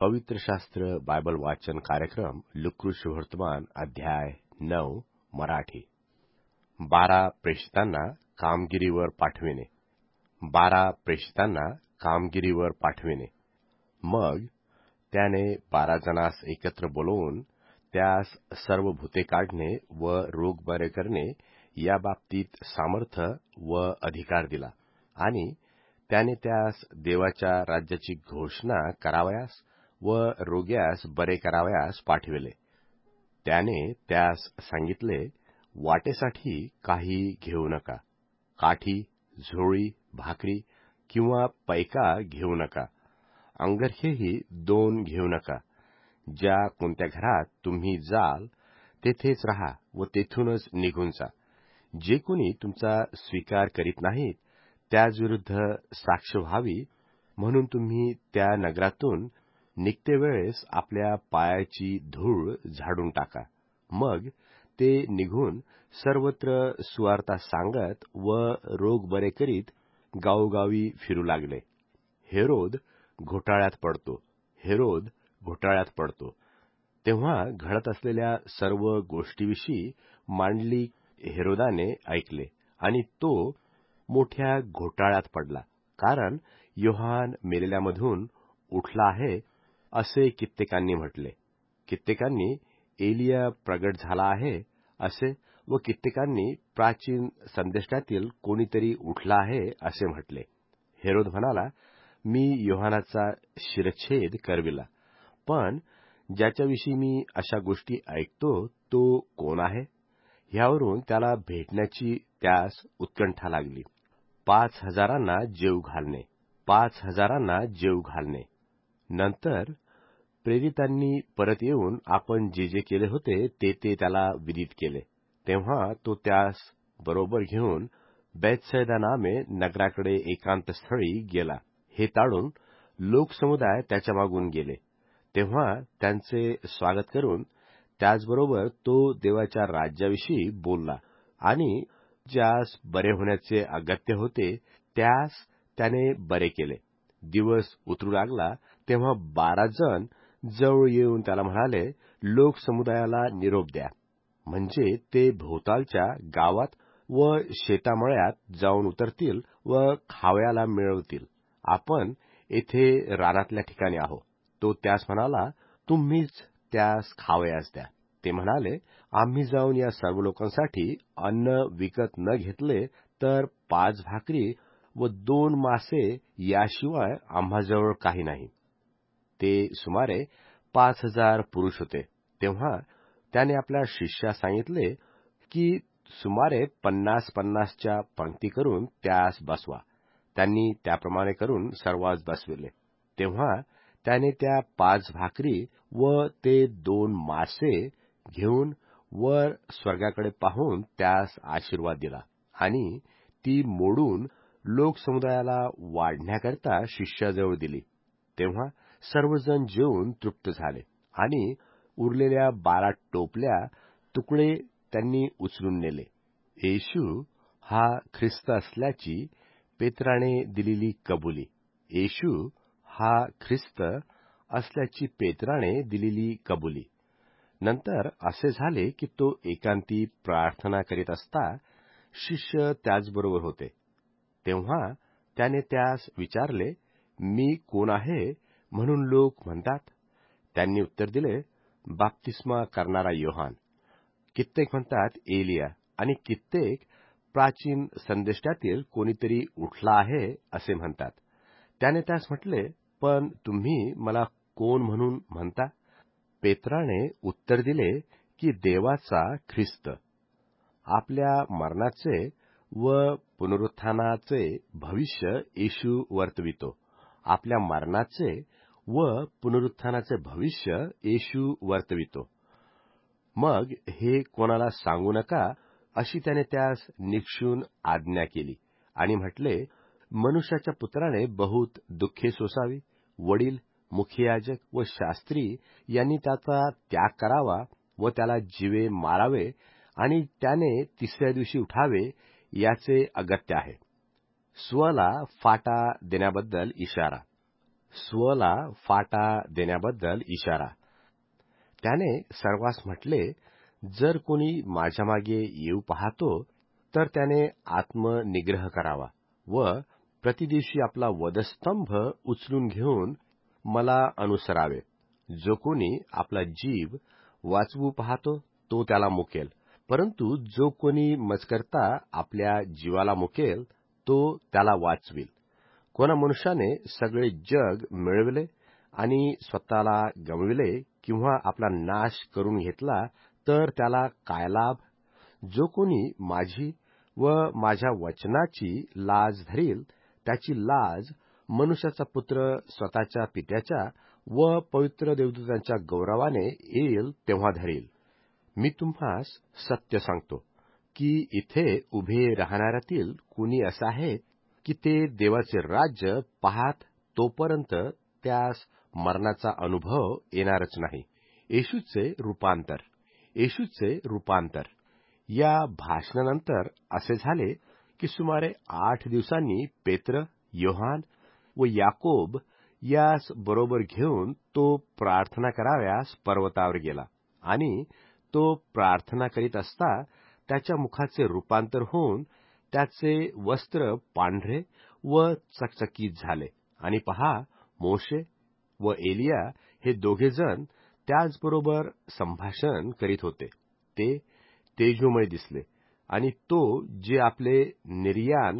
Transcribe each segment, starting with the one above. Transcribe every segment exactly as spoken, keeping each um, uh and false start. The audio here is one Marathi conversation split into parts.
पवित्र शास्त्र बायबल वाचन कार्यक्रम लुकृष वर्तमान अध्याय नऊ मराठी. बारा प्रेषितांना कामगिरीवर पाठविणे. बारा प्रेषितांना कामगिरीवर पाठविणे. मग त्याने बारा जणांस एकत्र बोलवून त्यास सर्व भूते काढणे व रोग बरे करणे या बाबतीत सामर्थ्य व अधिकार दिला आणि त्याने त्यास देवाच्या राज्याची घोषणा करावयास व रोग्यास बरे करावयास पाठविले. त्याने त्यास सांगितले, वाटेसाठी काही घेऊ नका, काठी, झोळी, भाकरी किंवा पैका घेऊ नका. अंगरखेही दोन घेऊ नका. ज्या कोणत्या घरात तुम्ही जाल तेथेच राहा व तेथूनच निघून जा. जे कोणी तुमचा स्वीकार करीत नाहीत त्याविरुद्ध साक्ष व्हावी म्हणून तुम्ही त्या नगरातून निघते वेळेस आपल्या पायाची धूळ झाडून टाका. मग ते निघून सर्वत्र सुवार्ता सांगत व रोग बरे करीत गावोगावी फिरू लागले. हेरोद घोटाळ्यात पडतो. हेरोद घोटाळ्यात पडतो. तेव्हा घडत असलेल्या सर्व गोष्टीविषयी मांडलिक हेरोदाने ऐकले आणि तो मोठ्या घोटाळ्यात पडला. कारण योहान मेलेल्यामधून उठला आहे असे कित्येकांनी म्हटले. कित्येकांनी एलिया प्रगट झाला आहे असे व कित्येकांनी प्राचीन संदेष्टातील कोणीतरी उठला आहे असे म्हटले. हेरोद म्हणाला, मी योहानाचा शिरच्छेद करविला, पण ज्याच्याविषयी मी अशा गोष्टी ऐकतो तो कोण आहे? ह्यावरून त्याला भेटण्याची त्यास उत्कंठा लागली. पाच हजारांना जेव घालणे. पाच हजारांना जेव घालणे. नंतर प्रेरितांनी परत येऊन आपण जे जे केले होते ते ते त्याला विदित केले. तेव्हा तो त्यास बरोबर घेऊन बेथसैदा नामे नगराकडे एकांत स्थळी गेला. हे ताडून लोकसमुदाय त्याच्या मागून गेले. तेव्हा त्यांचे स्वागत करून त्याचबरोबर तो देवाच्या राज्याविषयी बोलला आणि ज्यास बरे होण्याचे अगत्य होते त्यास त्याने बरे केले. दिवस उतरू लागला तेव्हा बारा जण जवळ येऊन त्याला म्हणाले, लोकसमुदायाला निरोप द्या, म्हणजे ते भोवतालच्या गावात व शेतामळ्यात जाऊन उतरतील व खावयाला मिळवतील. आपण येथे रानातल्या ठिकाणी आहो. तो त्यास म्हणाला, तुम्हीच त्यास खावयास द्या. ते म्हणाले, आम्ही जाऊन या सर्व लोकांसाठी अन्न विकत न घेतले तर पाच भाकरी व दोन मासे याशिवाय आम्हाजवळ काही नाही. ते सुमारे पाच हजार पुरुष होते. तेव्हा त्याने आपल्या शिष्यास सांगितले की सुमारे पन्नास पन्नासच्या पंक्ती करून त्यास बसवा. त्यांनी त्याप्रमाणे करून सर्वांस बसविले. तेव्हा त्याने त्या पाच भाकरी व ते दोन मासे घेऊन वर स्वर्गाकडे पाहून त्यास आशीर्वाद दिला आणि ती मोडून लोकसमुदायाला वाढण्याकरता शिष्याजवळ दिली. तेव्हा सर्वजण जेवून तृप्त झाले आणि उरलेल्या बारा टोपल्या तुकडे त्यांनी उचलून नेले. येशू हा ख्रिस्त असल्याची पेत्राने दिलेली कबुली. येशू हा ख्रिस्त असल्याची पेत्राने दिलेली कबुली. नंतर असे झाले की तो एकांती प्रार्थना करीत असता शिष्य त्याचबरोबर होते. तेव्हा त्याने त्यास विचारले, मी कोण आहे म्हणून लोक म्हणतात? त्यांनी उत्तर दिले, बाप्तिस्मा करणारा योहान. कित्येक म्हणतात एलिया आणि कित्येक प्राचीन संदेष्टातील कोणीतरी उठला आहे असे म्हणतात. त्याने त्यास म्हटले, पण तुम्ही मला कोण म्हणून म्हणता? पेत्राने उत्तर दिले की देवाचा ख्रिस्त. आपल्या मरणाचे व पुनरुत्थानाचे भविष्य येशू वर्तवितो. आपल्या मरणाचे व पुनरुत्थानाचे भविष्य येशू वर्तवितो. मग हे कोणाला सांगू नका अशी त्याने त्यास निक्षून आज्ञा केली आणि म्हटले, मनुष्याच्या पुत्राने बहुत दुःखे सोसावी. वडील, मुखयाजक व शास्त्री यांनी त्याचा त्याग करावा व त्याला जीवे मारावे आणि त्याने तिसऱ्या दिवशी उठावे याचे अगत्य आहे. स्वला फाटा देण्याबद्दल इशारा. स्वला फाटा देण्याबद्दल इशारा. त्याने सर्वांस म्हटले, जर कोणी माझ्या मागे येऊ पाहतो तर त्याने आत्मनिग्रह करावा व प्रतिदिवशी आपला वधस्तंभ उचलून घेऊन मला अनुसरावे. जो कोणी आपला जीव वाचवू पाहतो तो त्याला मुकेल, परंतु जो कोणी मजकरता आपल्या जीवाला मुकेल तो त्याला वाचविल. कोणा मनुष्याने सगळे जग मिळविले आणि स्वतःला गमविले किंवा आपला नाश करून घेतला तर त्याला काय लाभ? जो कोणी माझी व माझ्या वचनाची लाज धरील त्याची लाज मनुष्याचा पुत्र स्वतःच्या पित्याच्या व पवित्र देवदूतांच्या गौरवाने येईल तेव्हा धरील. मी तुम्हास सत्य सांगतो की इथे उभे राहणाऱ्यातील कुणी असं आहे की ते देवाचे राज्य पाहत तोपर्यंत त्यास मरणाचा अनुभव येणारच नाही. येशूचे रूपांतर. येशूचे रूपांतर. या भाषणानंतर असे झाले की सुमारे आठ दिवसांनी पेत्र, योहान व याकोब यास बरोबर घेऊन तो प्रार्थना कराव्यास पर्वतावर गेला आणि तो प्रार्थना करीत असता त्याच्या मुखाचे रूपांतर होऊन त्याचे वस्त्र पांढरे व चकचकीत झाले. आणि पहा, मोशे व एलिया हे दोघेजण त्याचबरोबर संभाषण करीत होते. ते तेजोमय दिसले आणि तो जे आपले निर्याण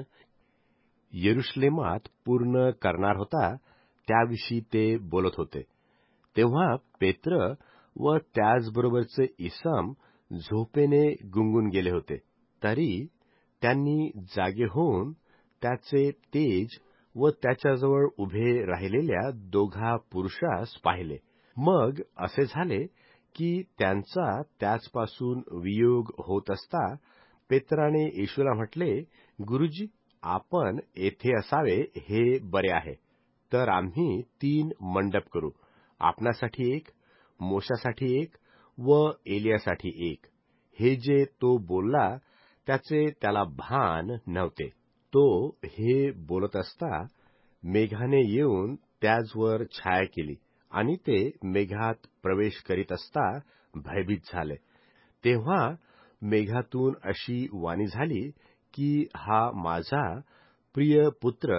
यरुशलेमात पूर्ण करणार होता त्याविषयी ते बोलत होते. तेव्हा पेत्र व त्याचबरोबरचे इसम झोपेने गुंगून गेले होते. तरी त्यांनी जागे होऊन त्याचे तेज व त्याच्याजवळ उभे राहिलेल्या दोघा पुरुषास पाहिले. मग असे झाले की त्यांचा त्याचपासून वियोग होत असता पेत्राने येशूला म्हटले, गुरुजी, आपण येथे असावे हे बरे आहे. तर आम्ही तीन मंडप करू, आपणासाठी एक, मोशासाठी एक व एलियासाठी एक. हे जे तो बोलला त्याचे त्याला भान नव्हते. तो हे बोलत असता मेघाने येऊन त्याचवर छाया केली आणि ते मेघात प्रवेश करीत असता भयभीत झाले. तेव्हा मेघातून अशी वाणी झाली की हा माझा प्रिय पुत्र,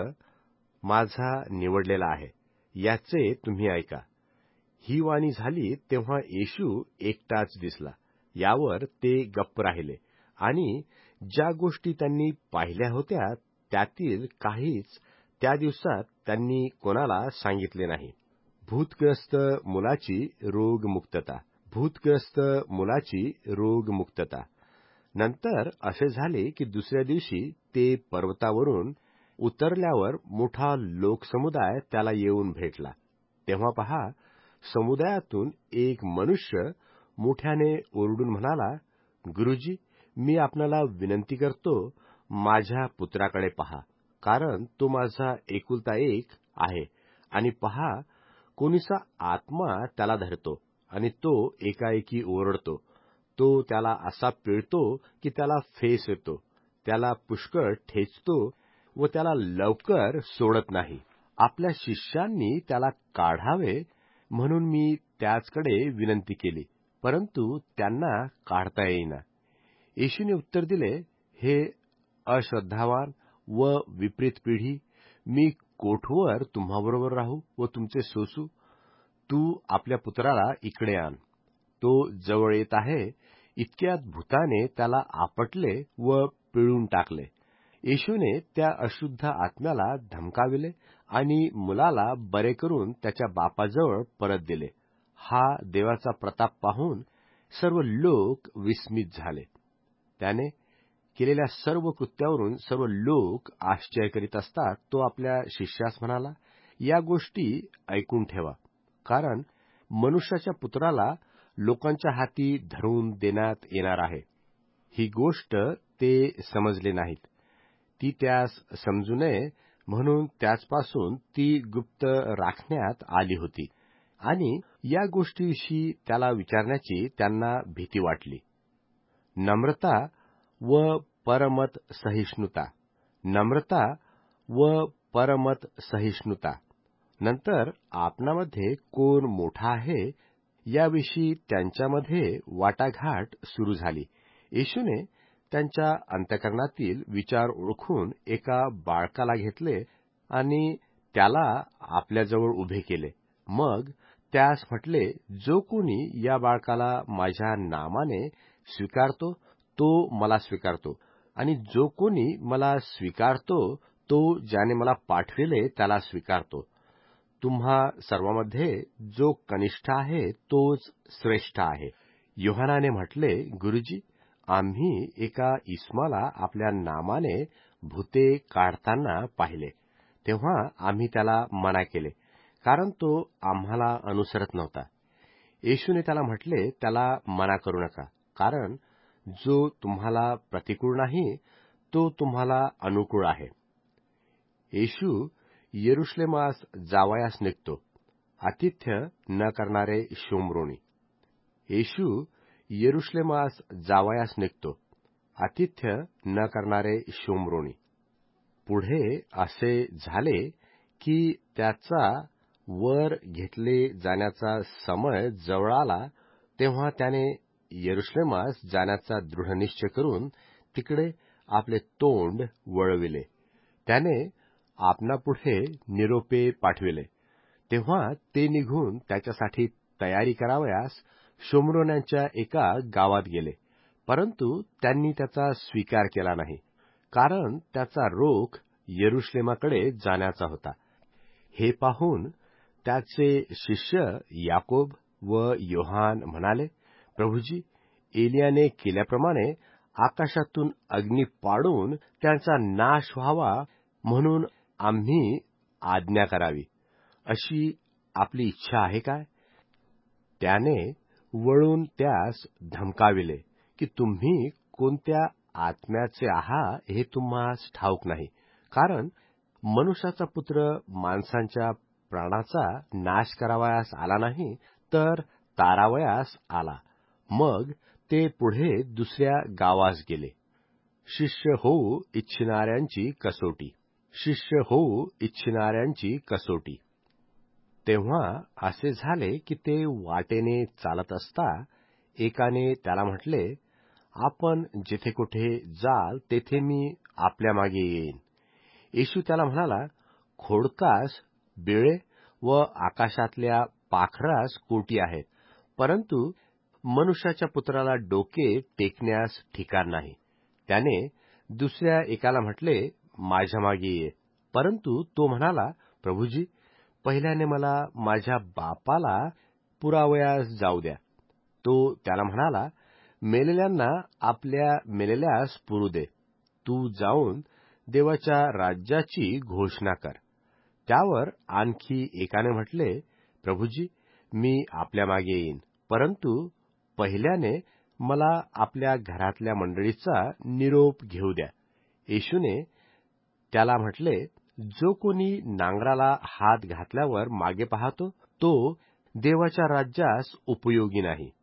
माझा निवडलेला आहे, याचे तुम्ही ऐका. ही वाणी झाली तेव्हा येशू एकटाच दिसला. यावर ते गप्प राहिले आणि ज्या गोष्टी त्यांनी पाहिल्या होत्या त्यातील काहीच त्या दिवसात त्यांनी कोणाला सांगितले नाही. भूतग्रस्त मुलाची रोगमुक्तता. भूतग्रस्त मुलाची रोगमुक्तता. नंतर असे झाले की दुसऱ्या दिवशी ते पर्वतावरून उतरल्यावर मोठा लोकसमुदाय त्याला येऊन भेटला. तेव्हा पहा, समुदायातून एक मनुष्य मोठ्याने ओरडून म्हणाला, गुरुजी, मी आपणाला विनंती करतो, माझ्या पुत्राकडे पहा, कारण तो माझा एकुलता एक आहे आणि पहा, कोणीसा आत्मा त्याला धरतो आणि तो एकाएकी ओरडतो. तो त्याला असा पिळतो की त्याला फेस येतो, त्याला पुष्कळ ठेचतो व त्याला लवकर सोडत नाही. आपल्या शिष्यांनी त्याला काढावे म्हणून मी त्याचकडे विनंती केली, परंतु त्यांना काढता येईना. येशूने उत्तर दिले, हे अश्रद्धावान व विपरीत पिढी, मी कोठवर तुम्हाबरोबर राहू व तुमचे सोसू? तू आपल्या पुत्राला इकडे आण. तो जवळ येत आहे. इतक्यात भूताने त्याला आपटले व पिळून टाकले. येशूने त्या अशुद्ध आत्म्याला धमकाविले आणि मुलाला बरे करून त्याच्या बापाजवळ परत दिले. हा देवाचा प्रताप पाहून सर्व लोक विस्मित झाले. त्याने केलेल्या सर्व कृत्यावरून सर्व लोक आश्चर्य करीत असतात. तो आपल्या शिष्यास म्हणाला, या गोष्टी ऐकून ठेवा, कारण मनुष्याच्या पुत्राला लोकांच्या हाती धरून देण्यात येणार आहे. ही गोष्ट ते समजले नाहीत. ती त्यास समजू नये म्हणून त्याचपासून ती गुप्त राखण्यात आली होती आणि या गोष्टीविषयी त्याला विचारण्याची त्यांना भीती वाटली. नम्रता व परमत सहिष्णुता. नम्रता व परमत सहिष्णुता. नंतर आपणामध्ये कोण मोठा आहे याविषयी त्यांच्यामध्ये वाटाघाट सुरू झाली. येशूने त्यांच्या अंतःकरणातील विचार ओळखून एका बाळकाला घेतले आणि त्याला आपल्याजवळ उभे केले. मग त्यास म्हटले, जो कोणी या बाळकाला माझ्या नावाने स्वीकारतो तो मला स्वीकारतो, आणि जो कोणी मला स्वीकारतो तो ज्याने मला पाठविले त्याला स्वीकारतो. तुम्हा सर्वांमध्ये जो कनिष्ठ आहे तोच श्रेष्ठ आहे. योहानाने म्हटले, गुरुजी, आम्ही एका इस्माला आपल्या नामाने भूते काढताना पाहिले, तेव्हा आम्ही त्याला मना केले, कारण तो आम्हाला अनुसरत नव्हता. येशूने त्याला म्हटले, त्याला मना करू नका, कारण जो तुम्हाला प्रतिकूळ नाही तो तुम्हाला अनुकूळ आहे. येशू यरुशलेमास जावयास निघतो. आतिथ्य न करणारे शोम्रोनी. येशू यरुशलेमास जावयास निघतो. आतिथ्य न करणारे शोम्रोनी. पुढे असे झाले की त्याचा वर घेतले जाण्याचा समय जवळ आला, तेव्हा त्याने यरुशलेमास जाण्याचा दृढनिश्चय करून तिकडे आपले तोंड वळविले. त्याने आपणापुढे निरोपे पाठविले. तेव्हा ते निघून त्याच्यासाठी तयारी करावयास शोम्रोन्यांच्या एका गावात गेले. परंतु त्यांनी त्याचा स्वीकार केला नाही, कारण त्याचा रोख यरुशलेमाकडे जाण्याचा होता. हे पाहून त्याचे शिष्य याकोब व योहान म्हणाले, प्रभुजी, एलियाने केल्याप्रमाणे आकाशातून अग्नी पाडून त्यांचा नाश व्हावा म्हणून आम्ही आज्ञा करावी, अशी आपली इच्छा आहे काय? त्याने वळून त्यास धमकाविले की तुम्ही कोणत्या आत्म्याचे आहात हे तुम्हास ठाऊक नाही, कारण मनुष्याचा पुत्र माणसांच्या प्राणाचा नाश करावयास आला नाही, तर तारावयास आला. मग ते पुढे दुसऱ्या गावास गेले. शिष्य होऊ इच्छिणाऱ्यांची कसोटी. शिष्य होऊ इच्छिणाऱ्यांची कसोटी. तेव्हा असे झाले की ते वाटेने चालत असता एकाने त्याला म्हटले, आपण जेथे कुठे जाल तेथे मी आपल्या मागे येईन. येशू त्याला म्हणाला, खोडकास बिळे व आकाशातल्या पाखरास कोटी आहेत, परंतु मनुष्याच्या पुत्राला डोके टेकण्यास ठिकाण नाही. त्याने दुसऱ्या एकाला म्हटले, माझ्या मागे ये. परंतु तो म्हणाला, प्रभुजी, पहिल्याने मला माझ्या बापाला पुरावयास जाऊ द्या. तो त्याला म्हणाला, मेलेल्यांना आपल्या मेलेल्यास पुरू दे. तू जाऊन देवाच्या राज्याची घोषणा कर. त्यावर आणखी एकाने म्हटले, प्रभुजी, मी आपल्या मागे येईन, परंतु पहिल्याने मला आपल्या घरातल्या मंडळीचा निरोप घेऊ द्या. येशूने त्याला म्हटले, जो कोणी नांगराला हात घातल्यावर मागे पाहतो तो देवाच्या राज्यास उपयोगी नाही.